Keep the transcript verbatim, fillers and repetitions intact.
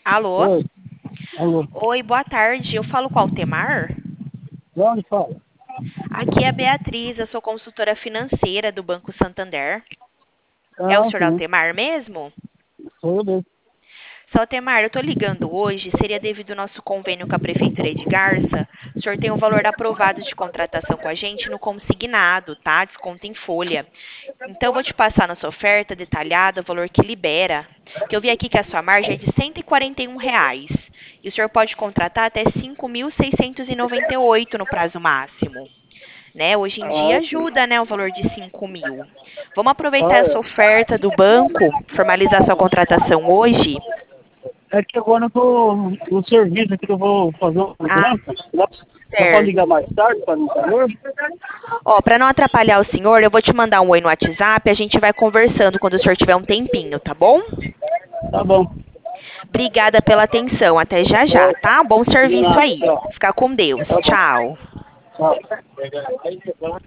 Alô? Oi, alô, Oi, boa tarde. Eu falo com o Altemar? de onde fala? Aqui é a Beatriz, eu sou consultora financeira do Banco Santander. É o Ah, senhor sim, Altemar mesmo? sou eu mesmo. Seu Altemar, eu estou ligando hoje, seria devido ao nosso convênio com a Prefeitura de Garça. O senhor tem um valor aprovado de contratação com a gente no consignado, tá? Desconto em folha. Então, eu vou te passar na sua oferta detalhada o valor que libera. Que eu vi aqui que a sua margem é de cento e quarenta e um reais. E o senhor pode contratar até cinco mil seiscentos e noventa e oito no prazo máximo. Né? Hoje em dia Ah, sim. ajuda, né, o valor de cinco mil. Vamos aproveitar Ah, essa oferta do banco, formalizar sua contratação hoje. é. É que agora eu tô no serviço aqui que eu vou fazer uma Ah, mudança. Dá, dá pra ligar certo. mais tarde para não saber? Ó, para não atrapalhar o senhor, eu vou te mandar um oi no WhatsApp, a gente vai conversando quando o senhor tiver um tempinho, tá bom? Tá bom. Obrigada pela atenção, até já já, Oi, tá? Bom de serviço nada, aí. tchau. Fica com Deus. Tá bom, Tchau. tchau.